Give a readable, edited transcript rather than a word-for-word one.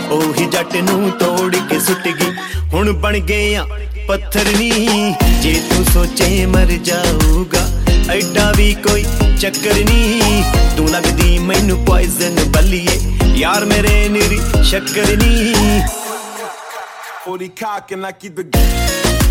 ਉਹੀ ਜੱਟ ਨੂੰ ਤੋੜ ਕੇ ਸੁੱਟ ਗਈ ਹੁਣ ਬਣ ਗਏ ਆ ਪੱਥਰ ਨੀ ਜੇ ਤੂੰ ਸੋਚੇ ਮਰ ਜਾਊਗਾ ਐਡਾ ਵੀ ਕੋਈ ਚੱਕਰ ਨੀ ਤੂੰ ਲੱਗਦੀ ਮੈਨੂੰ ਪੋਇਜ਼ਨ ਬੱਲੀਏ ਯਾਰ ਮੇਰੇ ਨਿਰੀ ਸ਼ੱਕਰ ਨੀ 40 cock and I keep the